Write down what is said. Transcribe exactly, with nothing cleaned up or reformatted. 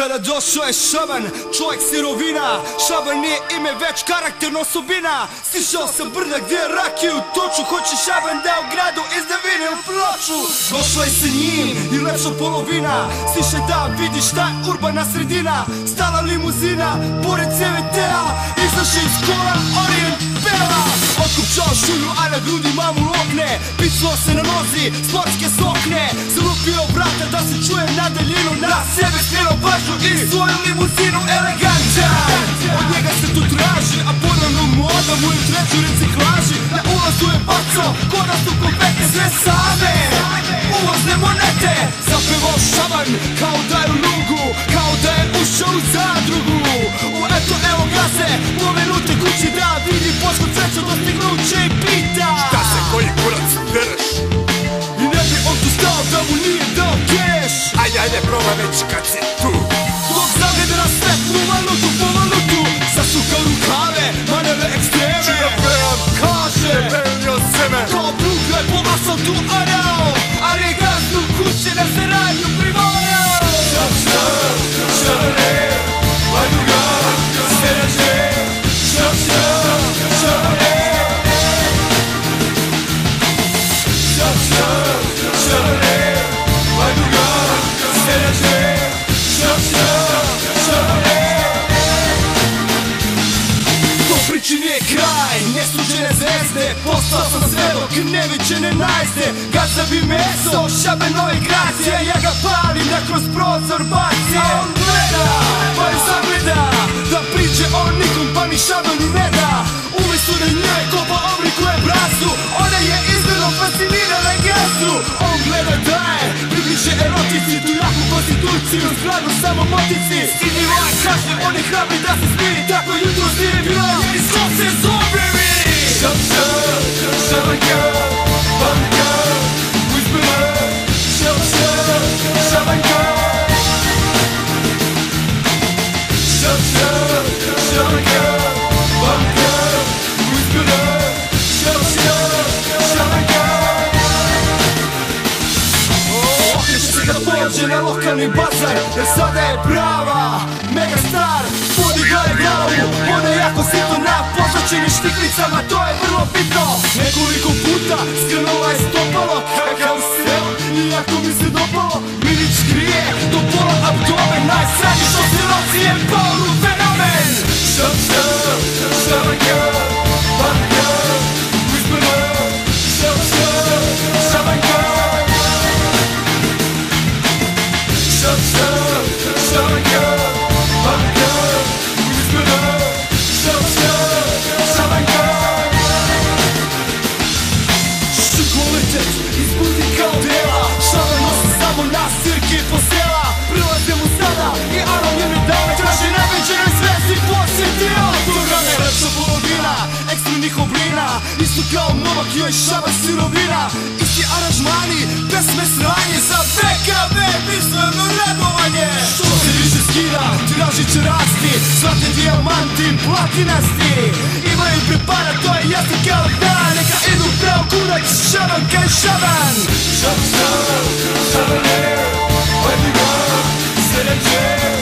Kada došao je Šaban, čovjek sirovina. Šaban nije ime, već karakterna osobina. Sišao sam brda gdje je rakiju toču. Hoće Šaban da u gradu izda vine u ploču. Došla je sa njim i lepša polovina. Stiše da vidiš šta je urbana sredina. Stala limuzina, pored C V T-a. Izaše iz kola, Orient peva. Otkupčao šulju, a na grudi mamu lokne. Piclo se na nozi, sportske sokne. Zalupio vrata da se čuje na daljinu. Na sebe skrenuo pažnju i svoju limuzinu elegantan. Od njega se tu traži, a ponovno moda mu je u treću reciklaži. Na ulazu je bacao, kod nas su kompletne sve same. Uvozne monete, zapevao Šaban kao da je u lugu, kao da je ušao u zadrugu. U eto evo ga se, pomenute kući da vidi poško sreću dostignuće i pita: šta se koji kurac dereš? I ne bi on tu stao da mu nije dao keš. Ajde, ajde, proba već kad si tu. Dok zagleda na svetlu valutu po valutu, zasuka rukave, maneve ekstreme. Čija pevam, kaže, temeljio seme. kao prugle po asfaltu orao, ali je gazdu kuće na seranju privorao. Šap, šap, šabane, vajuga, serađe. Šap, šap, šabane. Šap, šap, šabane, vajuga, serađe. Šap, šap, šabane. To priči nije kraj, neslučene zvezde. Postao sam svedok neviđene najzde. Gaza bi meso, Šabanove gracije. Ja ga palim da kroz prozor baci. A on gleda, pa je zagleda da priče o nikom pa ni Šabanu ne da. Umjesto da njoj kopa oblikuje brazu, ona je izgledom fascinirana gestu. On gleda da je približe erotici, tu jaku konstituciju, zgradu samo motici. Stidljivo je kažnje, on je hrabri da se smiri. Tako jutro nije bila jer iz kog se zombiri. Šap, šap, Šabanka, Banka, Uzbila. Šap, šap, Šabanka. Šap, šap, Šabanka, Banka, Uzbila. Šap, šap, Šabanka. Okreće se kad pođe na lokalni bazar, jer sada je prava mega star. Podigla je glavu, ona je jako sitno na pozlačenim štiklicama, to je vrlo bitno. Nekoliko puta skrenula je stopalo, kakav sel, iako mi se dopalo. Milić krije do pola abdomen, najsranji što se nosi je Paulu fenomen. Šap, šap, Šabanka, Banka, Uzbila. Šap, šap, Šabanka. Šap, šap, Šabanka, Banka, Uzbila. Šap, šap, Šabanka. Što kvalitet izbudi kao dela. Šaban nosi samo na sirke po sela. Prilaze mu sada i anonimni dame. Traži neviđenoj svezi posjetio. Toga me lepša polovina ekstremnih oblina. Isto kao momak joj Šaban sirovina. Isti aranžmani, pesme sranje. Za V K V misleno radovanje. Što se više skida, tiraži će rasti. Zlatni dijamanti, platinasti. Imaju prepara, to je jasno kao dan. Neka idu pravo kurac, Šabanka i Šaban. Šap, šap, Šabane, vajuga, serađe.